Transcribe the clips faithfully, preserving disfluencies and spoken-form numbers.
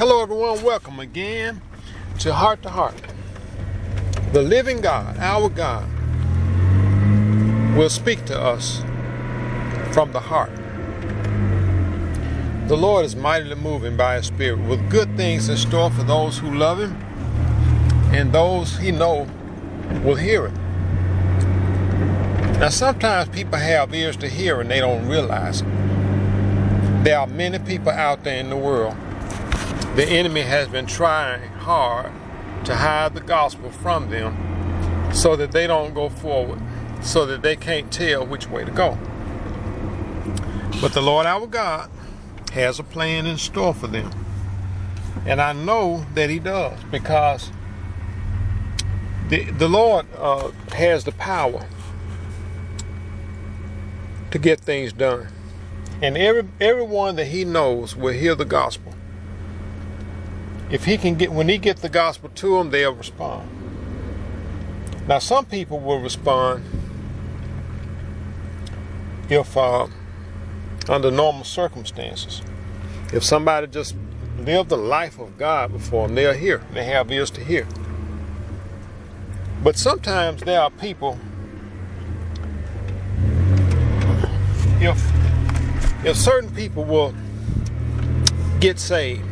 Hello everyone, welcome again to Heart to Heart. The living God, our God, will speak to us from the heart. The Lord is mightily moving by His Spirit with good things in store for those who love Him and those He knows will hear it. Now sometimes people have ears to hear and they don't realize it. There are many people out there in the world. The enemy has been trying hard to hide the gospel from them so that they don't go forward, so that they can't tell which way to go. But the Lord our God has a plan in store for them. And I know that He does, because the, the Lord uh, has the power to get things done. And every everyone that He knows will hear the gospel. If he can get, when he gets the gospel to them, they'll respond. Now, some people will respond if uh, under normal circumstances. If somebody just lived the life of God before them, they'll hear. They have ears to hear. But sometimes there are people, if if certain people will get saved,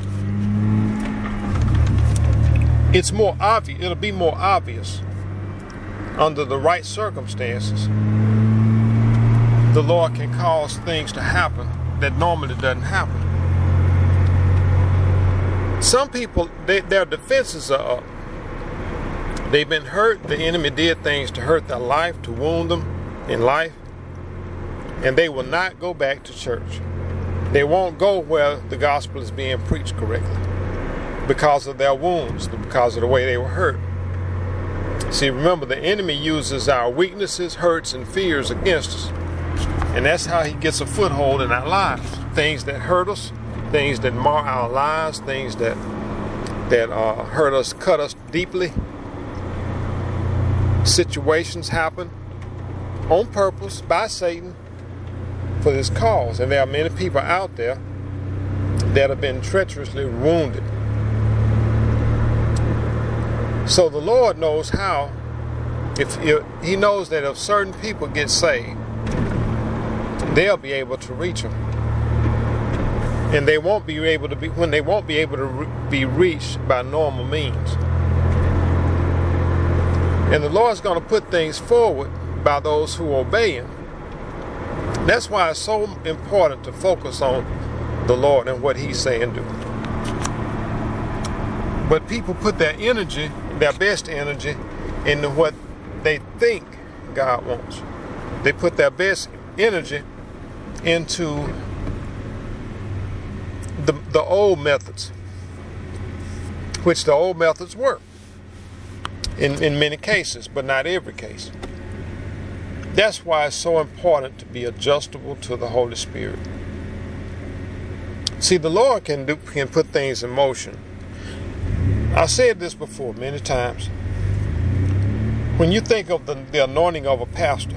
it's more obvious, it'll be more obvious under the right circumstances. The Lord can cause things to happen that normally doesn't happen. Some people, they, their defenses are up. They've been hurt. The enemy did things to hurt their life, to wound them in life. And they will not go back to church. They won't go where the gospel is being preached correctly, because of their wounds, because of the way they were hurt. See, remember, the enemy uses our weaknesses, hurts, and fears against us. And that's how he gets a foothold in our lives. Things that hurt us, things that mar our lives, things that that uh, hurt us, cut us deeply. Situations happen on purpose by Satan for this cause. And there are many people out there that have been treacherously wounded. So the Lord knows how, if, if He knows that if certain people get saved, they'll be able to reach them. And they won't be able to be, when they won't be able to re- be reached by normal means. And the Lord's going to put things forward by those who obey Him. That's why it's so important to focus on the Lord and what He's saying do. But people put their energy, their best energy, into what they think God wants. They put their best energy into the, the old methods, which the old methods work in, in many cases, but not every case. That's why it's so important to be adjustable to the Holy Spirit. See, the Lord can do, can put things in motion. I've said this before many times. When you think of the, the anointing of a pastor,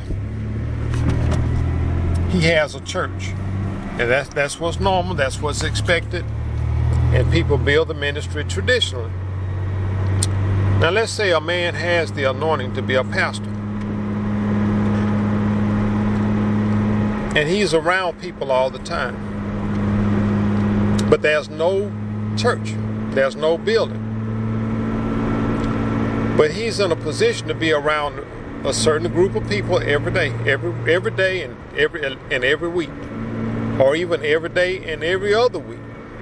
he has a church. And that's, that's what's normal, that's what's expected. And people build the ministry traditionally. Now let's say a man has the anointing to be a pastor. And he's around people all the time. But there's no church. There's no building. But he's in a position to be around a certain group of people every day, every every day and every and every week, or even every day and every other week.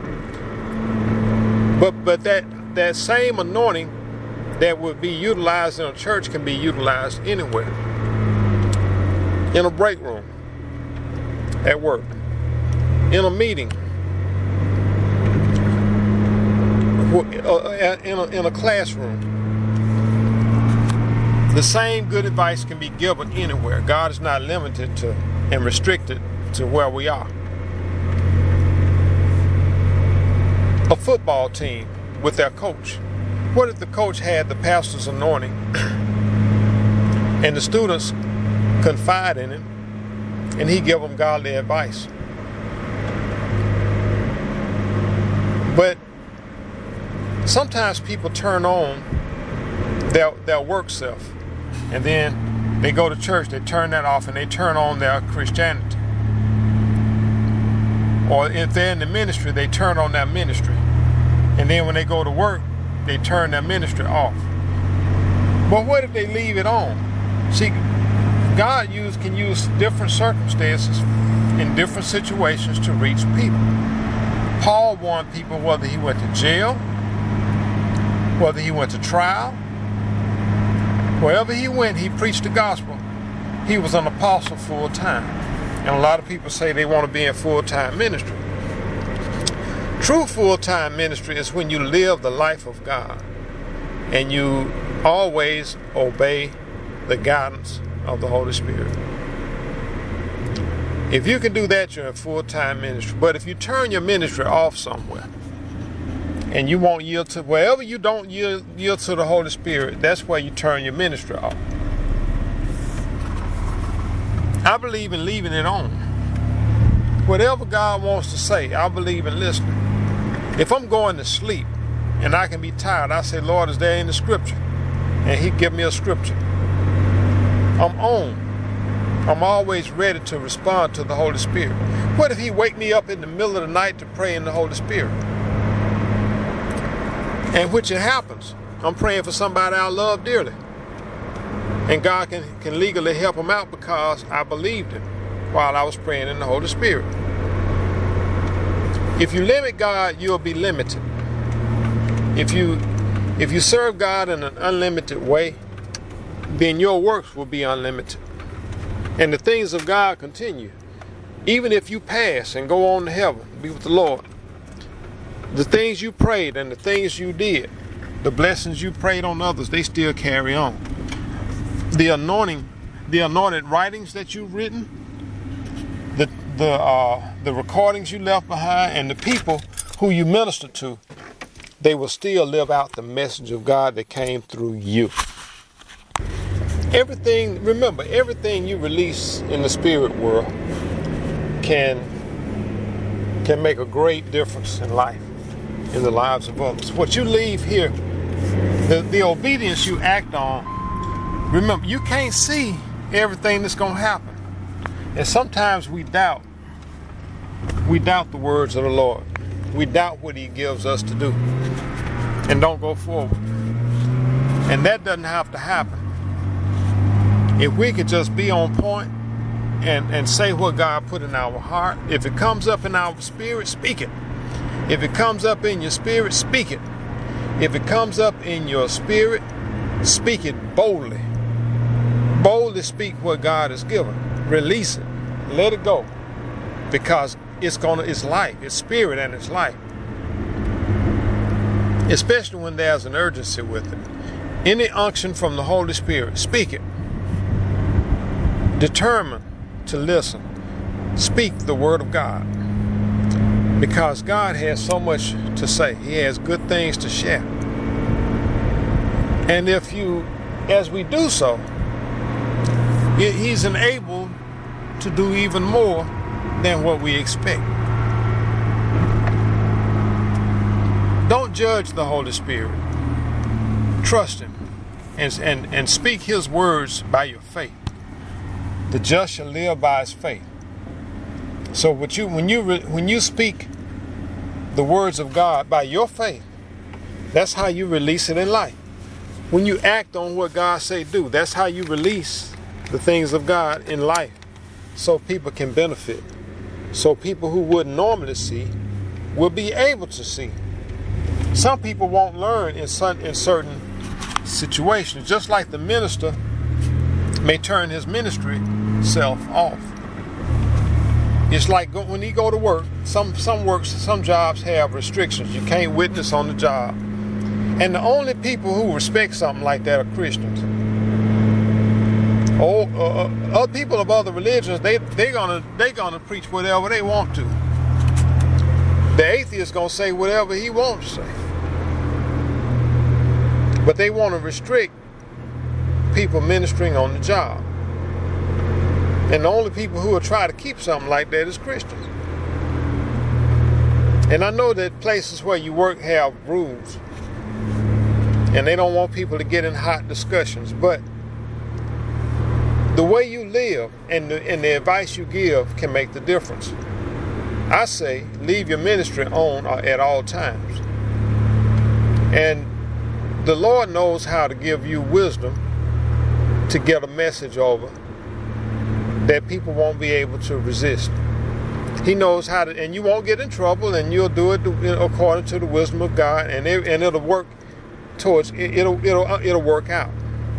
But but that that same anointing that would be utilized in a church can be utilized anywhere. In a break room, at work, in a meeting, in a, in a classroom. The same good advice can be given anywhere. God is not limited to and restricted to where we are. A football team with their coach. What if the coach had the pastor's anointing and the students confide in him and he give them godly advice? But Sometimes people turn on their, their work self, and then they go to church, they turn that off, and they turn on their Christianity. Or if they're in the ministry, they turn on their ministry. And then when they go to work, they turn their ministry off. But what if they leave it on? See, God use, can use different circumstances in different situations to reach people. Paul warned people whether he went to jail, whether he went to trial, wherever he went, he preached the gospel. He was an apostle full time. And a lot of people say they want to be in full-time ministry. True full-time ministry is when you live the life of God and you always obey the guidance of the Holy Spirit. If you can do that, you're in full-time ministry. But if you turn your ministry off somewhere and you won't yield to, wherever you don't yield, yield to the Holy Spirit, that's where you turn your ministry off. I believe in leaving it on. Whatever God wants to say, I believe in listening. If I'm going to sleep and I can be tired, I say, Lord, is there in the scripture? And he give me a scripture. I'm on. I'm always ready to respond to the Holy Spirit. What if he wake me up in the middle of the night to pray in the Holy Spirit? And which it happens. I'm praying for somebody I love dearly. And God can, can legally help them out because I believed him while I was praying in the Holy Spirit. If you limit God, you'll be limited. If you if you serve God in an unlimited way, then your works will be unlimited. And the things of God continue. Even if you pass and go on to heaven, be with the Lord, the things you prayed and the things you did, the blessings you prayed on others, they still carry on. The anointing, the anointed writings that you've written, the the uh, the recordings you left behind, and the people who you minister to, they will still live out the message of God that came through you. Everything, remember, everything you release in the spirit world can can make a great difference in life, in the lives of others. What you leave here, the, the obedience you act on. Remember, you can't see everything that's going to happen. And sometimes we doubt. We doubt the words of the Lord. We doubt what he gives us to do. And don't go forward. And that doesn't have to happen. If we could just be on point and, and say what God put in our heart. If it comes up in our spirit, speak it. If it comes up in your spirit, speak it. If it comes up in your spirit, speak it boldly. Boldly speak what God has given. Release it. Let it go. Because it's gonna it's life. It's spirit and it's life. Especially when there's an urgency with it. Any unction from the Holy Spirit, speak it. Determined to listen. Speak the word of God. Because God has so much to say. He has good things to share. And if you, as we do so, he's enabled to do even more than what we expect. Don't judge the Holy Spirit. Trust him and, and, and speak his words by your faith. The just shall live by his faith. So what you, when you when you speak the words of God by your faith, that's how you release it in life. When you act on what God say do, that's how you release the things of God in life, so people can benefit. So people who wouldn't normally see will be able to see. Some people won't learn in certain, in certain situations, just like the minister may turn his ministry self off. It's like go, when he go to work, some some works, some jobs have restrictions. You can't witness on the job. And the only people who respect something like that are Christians. Oh, uh, other people of other religions, they they gonna they gonna preach whatever they want to. The atheist gonna say whatever he wants to say. But they want to restrict people ministering on the job. And the only people who will try to keep something like that is Christians. And I know that places where you work have rules. And they don't want people to get in hot discussions. But the way you live and the, and the advice you give can make the difference. I say leave your ministry on at all times. And the Lord knows how to give you wisdom to get a message over that people won't be able to resist. He knows how to, and you won't get in trouble, and you'll do it according to the wisdom of God, and it, and it'll work towards it'll it'll it'll work out.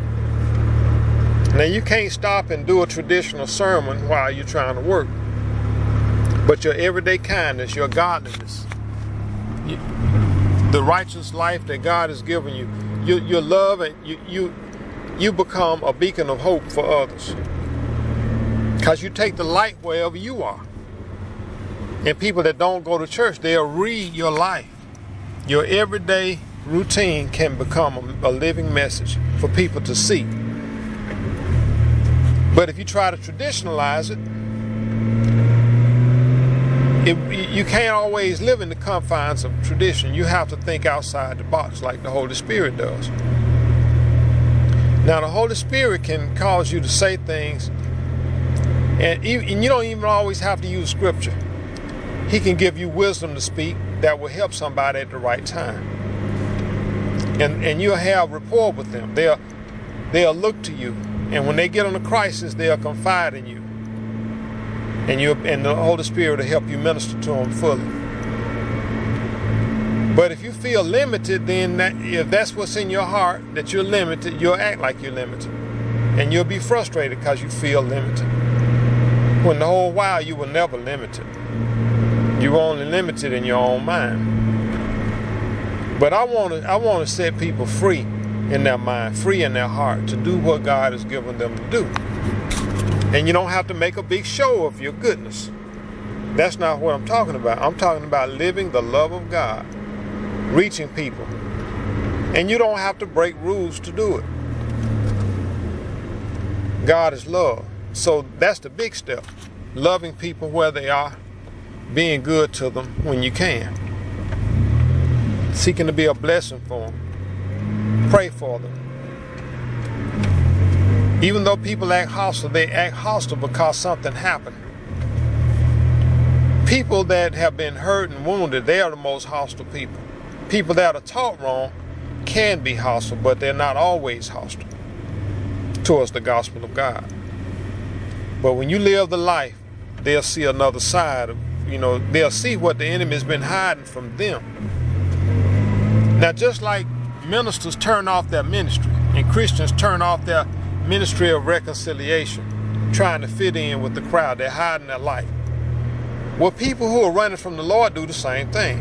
Now you can't stop and do a traditional sermon while you're trying to work, but your everyday kindness, your godliness, you, the righteous life that God has given you, your, your love, and you you you become a beacon of hope for others, because you take the light wherever you are. And people that don't go to church, they'll read your life. Your everyday routine can become a, a living message for people to see. But if you try to traditionalize it, it, you can't always live in the confines of tradition. You have to think outside the box like the Holy Spirit does. Now, the Holy Spirit can cause you to say things, and, and you don't even always have to use scripture. He can give you wisdom to speak that will help somebody at the right time. And and you'll have rapport with them. They'll, they'll look to you. And when they get in a crisis, they'll confide in you. And you and the Holy Spirit will help you minister to them fully. But if you feel limited, then that, if that's what's in your heart, that you're limited, you'll act like you're limited. And you'll be frustrated because you feel limited. When the whole while you were never limited. You were only limited in your own mind. But I want to I want to set people free in their mind, free in their heart, to do what God has given them to do. And you don't have to make a big show of your goodness. That's not what I'm talking about. I'm talking about living the love of God, reaching people. And you don't have to break rules to do it. God is love. So that's the big step. Loving people where they are. Being good to them when you can. Seeking to be a blessing for them. Pray for them. Even though people act hostile, they act hostile because something happened. People that have been hurt and wounded, they are the most hostile people. People that are taught wrong can be hostile, but they're not always hostile towards the gospel of God. But when you live the life, they'll see another side of You know, they'll see what the enemy has been hiding from them. Now, just like ministers turn off their ministry and Christians turn off their ministry of reconciliation, trying to fit in with the crowd, they're hiding their light. Well, people who are running from the Lord do the same thing.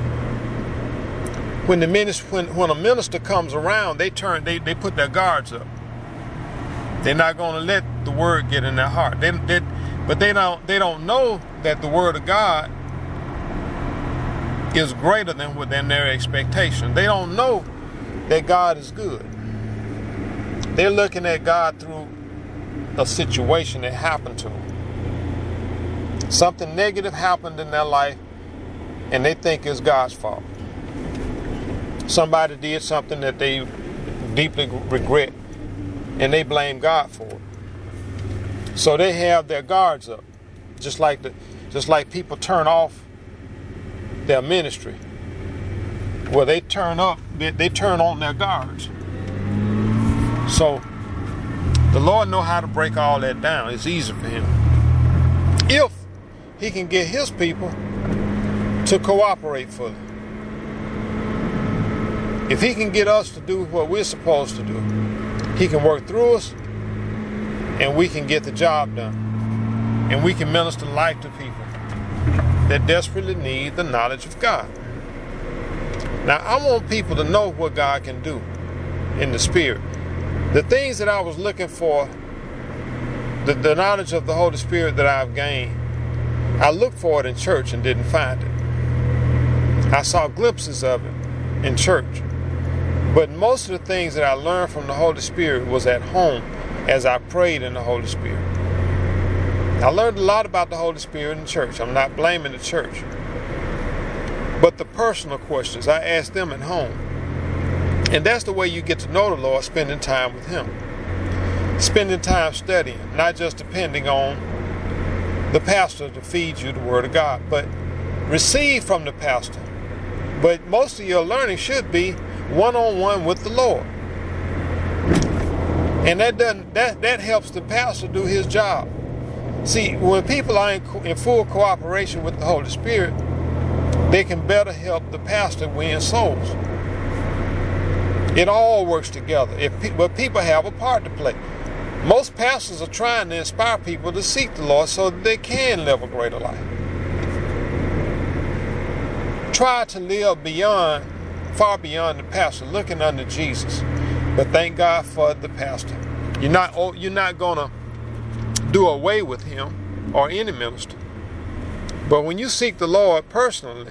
When the minister, when, when a minister comes around, they turn, they, they put their guards up. They're not going to let the word get in their heart. They, they, but they don't, they don't know that the word of God is greater than than their expectation. They don't know that God is good. They're looking at God through a situation that happened to them. Something negative happened in their life, and they think it's God's fault. Somebody did something that they deeply regret, and they blame God for it. So they have their guards up, just like the, just like people turn off their ministry. Well, they turn up, they, they turn on their guards. So the Lord knows how to break all that down. It's easy for Him. If He can get His people to cooperate fully. If He can get us to do what we're supposed to do, He can work through us, and we can get the job done. And we can minister life to people that desperately need the knowledge of God. Now, I want people to know what God can do in the Spirit. The things that I was looking for, the, the knowledge of the Holy Spirit that I've gained, I looked for it in church and didn't find it. I saw glimpses of it in church. But most of the things that I learned from the Holy Spirit was at home as I prayed in the Holy Spirit. I learned a lot about the Holy Spirit in church. I'm not blaming the church. But the personal questions, I asked them at home. And that's the way you get to know the Lord, spending time with him. Spending time studying, not just depending on the pastor to feed you the word of God, but receive from the pastor. But most of your learning should be one-on-one with the Lord. And that doesn't that that helps the pastor do his job. See, when people are in, in full cooperation with the Holy Spirit, they can better help the pastor win souls. It all works together. If pe- but people have a part to play. Most pastors are trying to inspire people to seek the Lord so that they can live a greater life. Try to live beyond, far beyond the pastor, looking unto Jesus. But thank God for the pastor. You're not, you're not going to do away with him or any minister. But when you seek the Lord personally,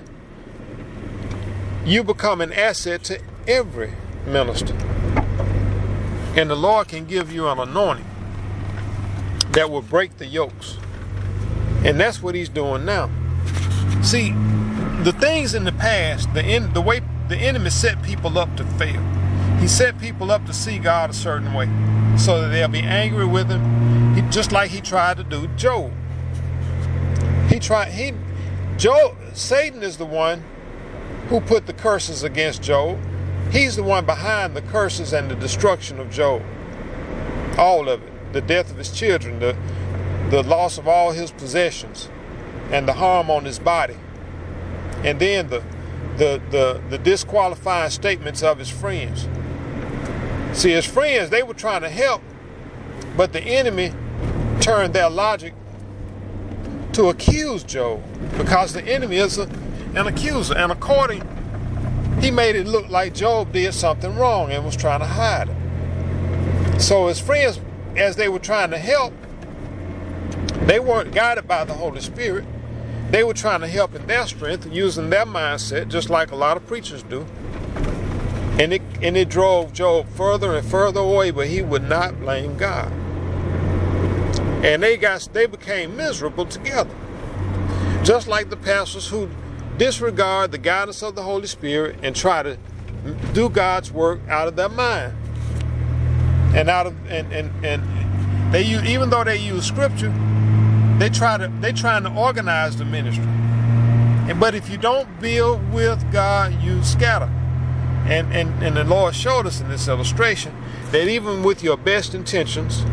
you become an asset to every minister. And the Lord can give you an anointing that will break the yokes. And that's what he's doing now. See, the things in the past, the, in, the way the enemy set people up to fail. He set people up to see God a certain way so that they'll be angry with him, he, just like he tried to do Job. He tried, he, Job, Satan is the one who put the curses against Job. He's the one behind the curses and the destruction of Job. All of it. The death of his children, the, the loss of all his possessions, and the harm on his body. And then the, the, the, the disqualifying statements of his friends. See, his friends, they were trying to help, but the enemy turned their logic to accuse Job, because the enemy is a, an accuser. And according, he made it look like Job did something wrong and was trying to hide it. So his friends, as they were trying to help, they weren't guided by the Holy Spirit. They were trying to help in their strength, using their mindset, just like a lot of preachers do. And it, and it drove Job further and further away, but he would not blame God. And they got they became miserable together. Just like the pastors who disregard the guidance of the Holy Spirit and try to do God's work out of their mind. And out of and and, and they use, even though they use scripture, they try to they trying to organize the ministry. And but if you don't build with God, you scatter. And, and and the Lord showed us in this illustration that even with your best intentions,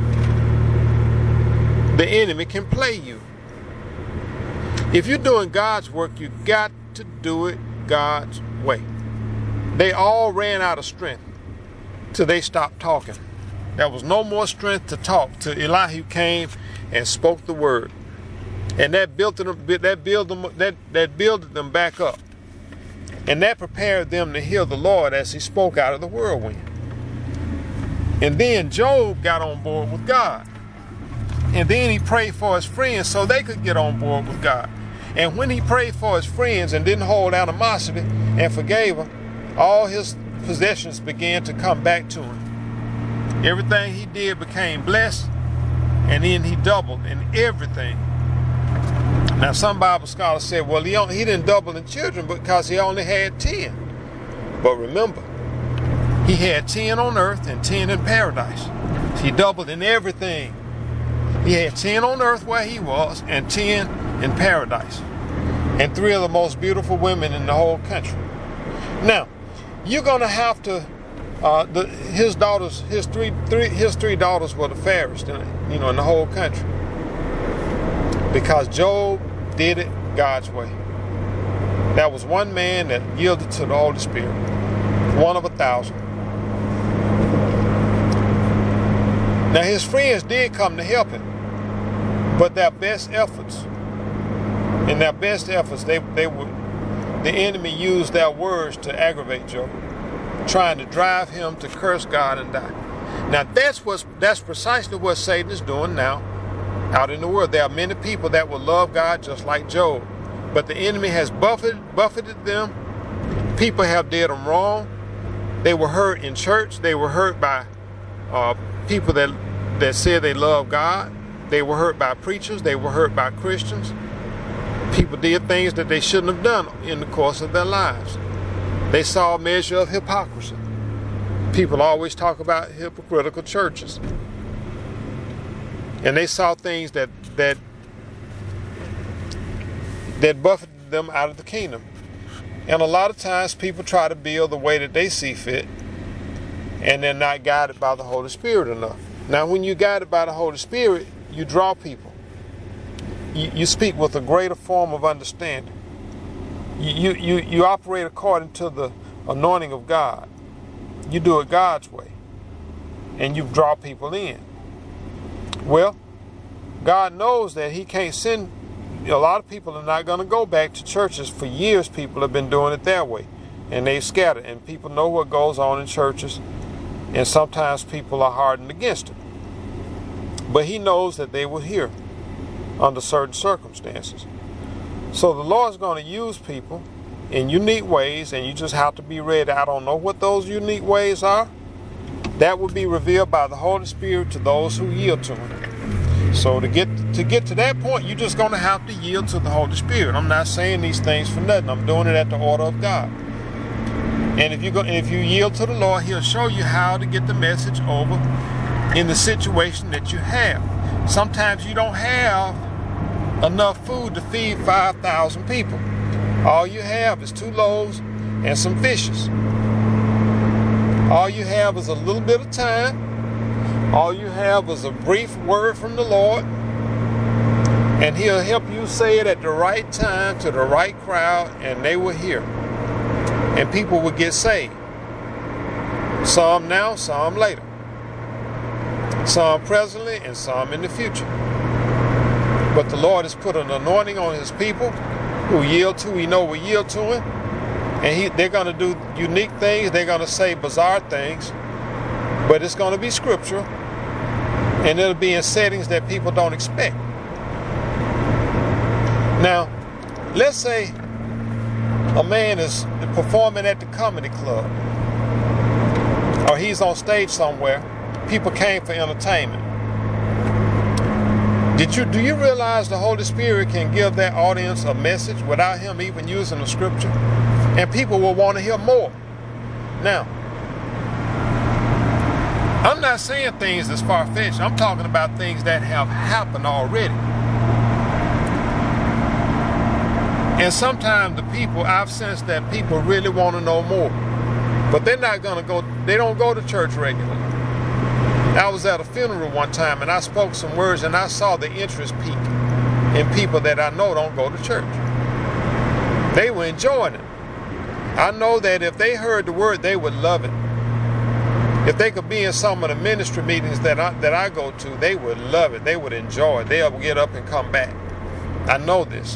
the enemy can play you. If you're doing God's work, you got to do it God's way. They all ran out of strength till they stopped talking. There was no more strength to talk till Elihu came and spoke the word, and that built them. That built them. That that builded them back up. And that prepared them to hear the Lord as he spoke out of the whirlwind. And then Job got on board with God. And then he prayed for his friends so they could get on board with God. And when he prayed for his friends and didn't hold animosity and forgave them, all his possessions began to come back to him. Everything he did became blessed, and then he doubled in everything. Now, some Bible scholars said, well, he, only, he didn't double in children because he only had ten. But remember, he had ten on earth and ten in paradise. He doubled in everything. He had ten on earth where he was and ten in paradise. And three of the most beautiful women in the whole country. Now, you're going to have to, uh, the, his daughters, his three, three, his three daughters were the fairest, in, you know, in the whole country. Because Job did it God's way. That was one man that yielded to the Holy Spirit. One of a thousand. Now his friends did come to help him. But their best efforts, in their best efforts, they, they would, the enemy used their words to aggravate Job, trying to drive him to curse God and die. Now that's what's, that's precisely what Satan is doing now. Out in the world, there are many people that will love God just like Job, but the enemy has buffeted, buffeted them. People have did them wrong. They were hurt in church. They were hurt by uh, people that that said they love God. They were hurt by preachers. They were hurt by Christians. People did things that they shouldn't have done in the course of their lives. They saw a measure of hypocrisy. People always talk about hypocritical churches. And they saw things that that that buffeted them out of the kingdom. And a lot of times people try to build the way that they see fit, and they're not guided by the Holy Spirit enough. Now, when you're guided by the Holy Spirit, you draw people. You, you speak with a greater form of understanding. You, you, you, you operate according to the anointing of God. You do it God's way. And you draw people in. Well, God knows that he can't send. A lot of people are not going to go back to churches. For years, people have been doing it their way. And they've scattered. And people know what goes on in churches. And sometimes people are hardened against it. But he knows that they will hear under certain circumstances. So the Lord's going to use people in unique ways, and you just have to be ready. I don't know what those unique ways are. That will be revealed by the Holy Spirit to those who yield to him. So to get to get to that point, you're just going to have to yield to the Holy Spirit. I'm not saying these things for nothing. I'm doing it at the order of God. And if you go, if you yield to the Lord, he'll show you how to get the message over in the situation that you have. Sometimes you don't have enough food to feed five thousand people. All you have is two loaves and some fishes. All you have is a little bit of time. All you have is a brief word from the Lord. And he'll help you say it at the right time to the right crowd, and they will hear. And people will get saved. Some now, some later. Some presently, and some in the future. But the Lord has put an anointing on his people who yield to, we know will yield to him. And he, they're going to do unique things. They're going to say bizarre things. But it's going to be scriptural. And it'll be in settings that people don't expect. Now, let's say a man is performing at the comedy club. Or he's on stage somewhere. People came for entertainment. Did you do you realize the Holy Spirit can give that audience a message without him even using the scripture? And people will want to hear more. Now, I'm not saying things that's far-fetched. I'm talking about things that have happened already. And sometimes the people, I've sensed that people really want to know more. But they're not going to go, they don't go to church regularly. I was at a funeral one time and I spoke some words and I saw the interest peak in people that I know don't go to church. They were enjoying it. I know that if they heard the word, they would love it. If they could be in some of the ministry meetings that I, that I go to, they would love it. They would enjoy it. They'll get up and come back. I know this.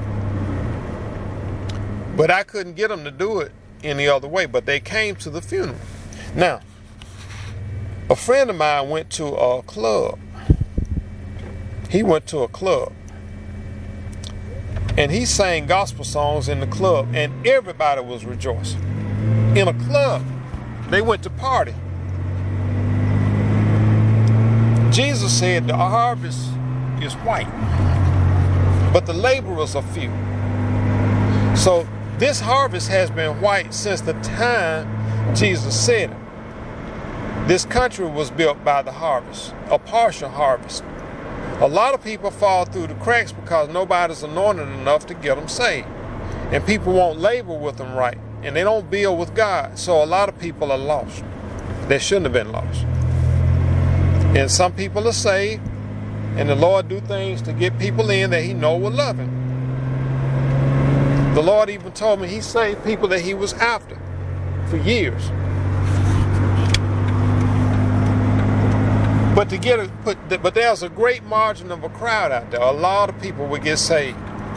But I couldn't get them to do it any other way. But they came to the funeral. Now, a friend of mine went to a club. He went to a club. And he sang gospel songs in the club. And everybody was rejoicing. In a club. They went to party. Jesus said the harvest is white, but the laborers are few. So this harvest has been white since the time Jesus said it. This country was built by the harvest, a partial harvest. A lot of people fall through the cracks because nobody's anointed enough to get them saved. And people won't labor with them right. And they don't build with God. So a lot of people are lost. They shouldn't have been lost. And some people are saved. And the Lord do things to get people in that he know will love him. The Lord even told me he saved people that he was after for years. But to get a, but, but there's a great margin of a crowd out there. A lot of people would get saved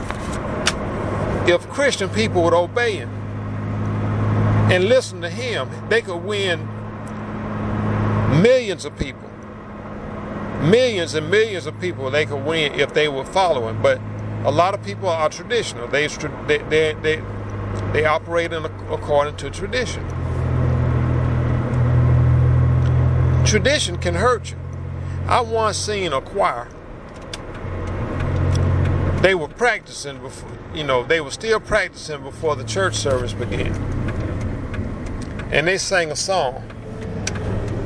if Christian people would obey him and listen to him. They could win millions of people. Millions and millions of people they could win if they would follow him. But a lot of people are traditional. They they they they, they operate in, according to tradition. Tradition can hurt you. I once seen a choir. They were practicing before, you know, they were still practicing before the church service began. And they sang a song.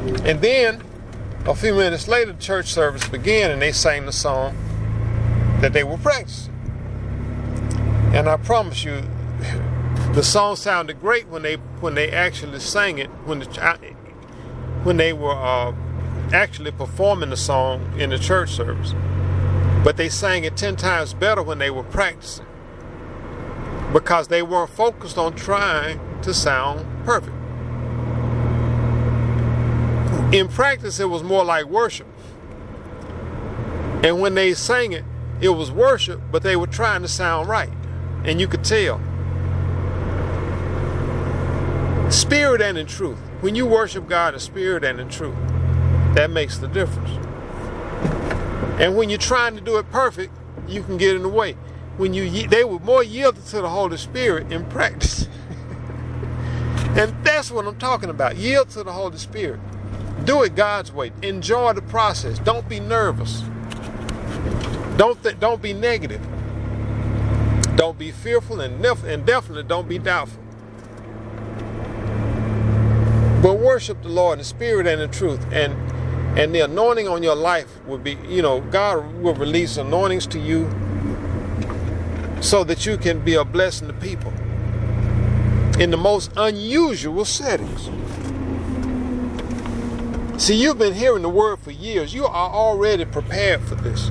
And then a few minutes later, the church service began, and they sang the song that they were practicing. And I promise you, the song sounded great when they when they actually sang it, when the, when they were uh, actually performing the song in the church service. But they sang it ten times better when they were practicing, because they weren't focused on trying to sound perfect. In practice, it was more like worship. And when they sang it, it was worship, but they were trying to sound right. And you could tell. Spirit and in truth. When you worship God in spirit and in truth, that makes the difference. And when you're trying to do it perfect, you can get in the way. When you, they were more yielded to the Holy Spirit in practice. And that's what I'm talking about. Yield to the Holy Spirit. Do it God's way. Enjoy the process. Don't be nervous. Don't th- don't be negative. Don't be fearful, and, nef- and definitely don't be doubtful. But worship the Lord in spirit and in truth. And and the anointing on your life will be, you know, God will release anointings to you so that you can be a blessing to people in the most unusual settings. See, you've been hearing the word for years. You are already prepared for this.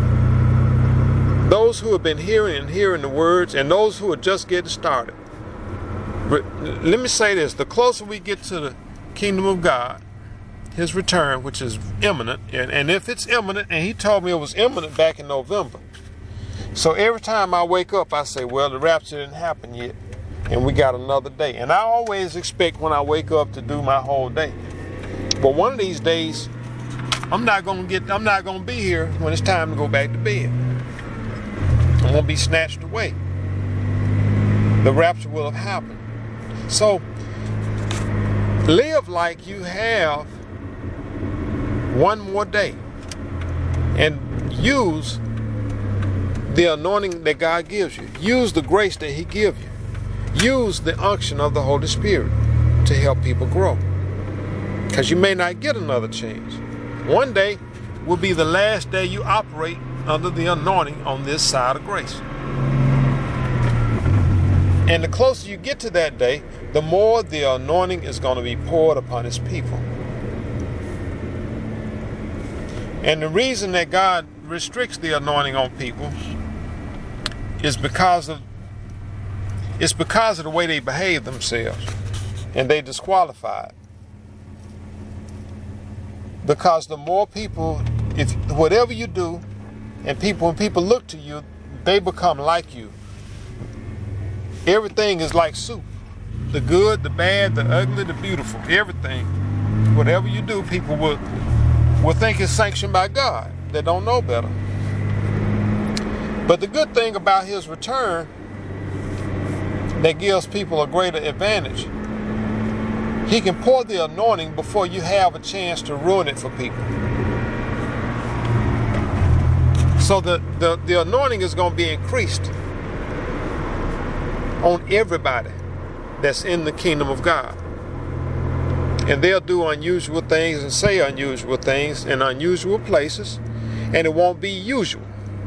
Those who have been hearing and hearing the words, and those who are just getting started. Let me say this. The closer we get to the kingdom of God, his return, which is imminent, and, and if it's imminent, and he told me it was imminent back in November. So every time I wake up, I say, well, the rapture didn't happen yet, and we got another day. And I always expect when I wake up to do my whole day. But one of these days, I'm not gonna get I'm not gonna be here when it's time to go back to bed. I'm gonna be snatched away. The rapture will have happened. So live like you have one more day, and use the anointing that God gives you. Use the grace that he gives you. Use the unction of the Holy Spirit to help people grow. Because you may not get another chance. One day will be the last day you operate under the anointing on this side of grace. And the closer you get to that day, the more the anointing is going to be poured upon his people. And the reason that God restricts the anointing on people is because of it's because of the way they behave themselves, and they disqualified. Because the more people, if whatever you do, and people when people look to you, they become like you. Everything is like soup. The good, the bad, the ugly, the beautiful, everything. Whatever you do, people will will think it's sanctioned by God. They don't know better. But the good thing about his return that gives people a greater advantage, he can pour the anointing before you have a chance to ruin it for people. So the, the, the anointing is going to be increased on everybody that's in the kingdom of God. And they'll do unusual things and say unusual things in unusual places, and it won't be usual.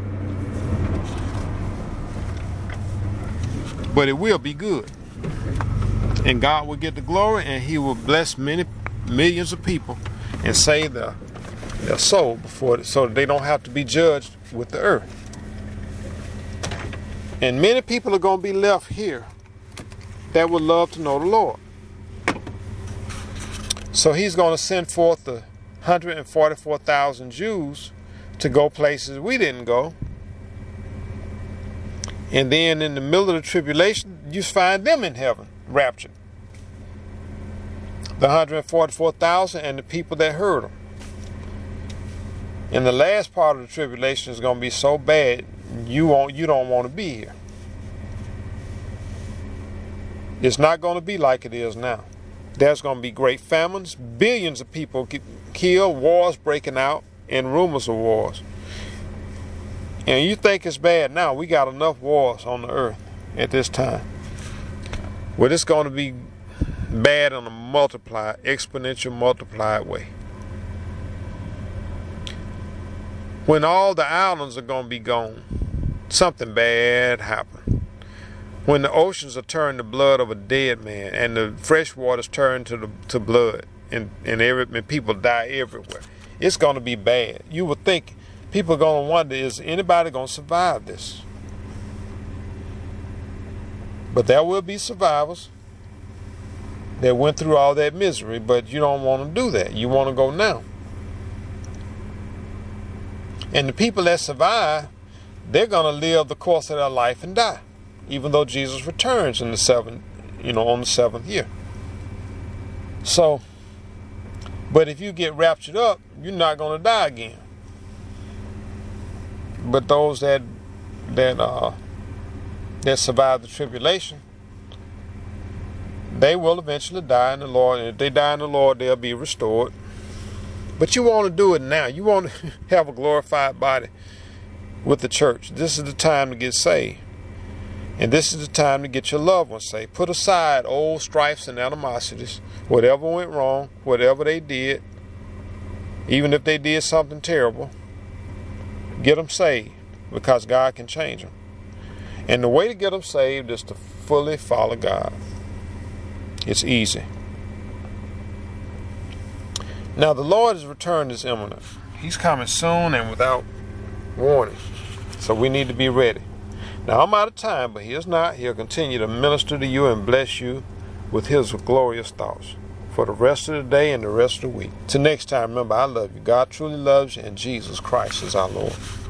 But it will be good. And God will get the glory, and he will bless many millions of people and save their, their soul before it, so that they don't have to be judged with the earth. And many people are going to be left here that would love to know the Lord. So he's going to send forth the one hundred forty-four thousand Jews to go places we didn't go. And then in the middle of the tribulation, you find them in heaven, raptured. The one hundred forty-four thousand and the people that heard them. And the last part of the tribulation is going to be so bad, you won't, you don't want to be here. It's not going to be like it is now. There's going to be great famines, billions of people get killed, wars breaking out, and rumors of wars. And you think it's bad now. We got enough wars on the earth at this time. Well, it's going to be bad in a multiplied, exponential multiplied way. When all the islands are going to be gone, something bad happened. When the oceans are turned to blood of a dead man, and the fresh waters turn to the to blood, and and, every, and people die everywhere, it's going to be bad. You would think people are going to wonder, is anybody going to survive this? But there will be survivors that went through all that misery, but you don't want to do that. You want to go now. And the people that survive, they're going to live the course of their life and die, even though Jesus returns in the seventh, you know, on the seventh year. So, but if you get raptured up, you're not going to die again. But those that that uh that survive the tribulation, they will eventually die in the Lord. And if they die in the Lord, they'll be restored. But you want to do it now. You want to have a glorified body with the church. This is the time to get saved. And this is the time to get your loved ones saved. Put aside old strifes and animosities. Whatever went wrong, whatever they did, even if they did something terrible, get them saved, because God can change them. And the way to get them saved is to fully follow God. It's easy. Now the Lord's return is imminent. He's coming soon and without warning. So we need to be ready. Now I'm out of time, but he is not. He'll continue to minister to you and bless you with his glorious thoughts for the rest of the day and the rest of the week. Till next time, remember, I love you. God truly loves you, and Jesus Christ is our Lord.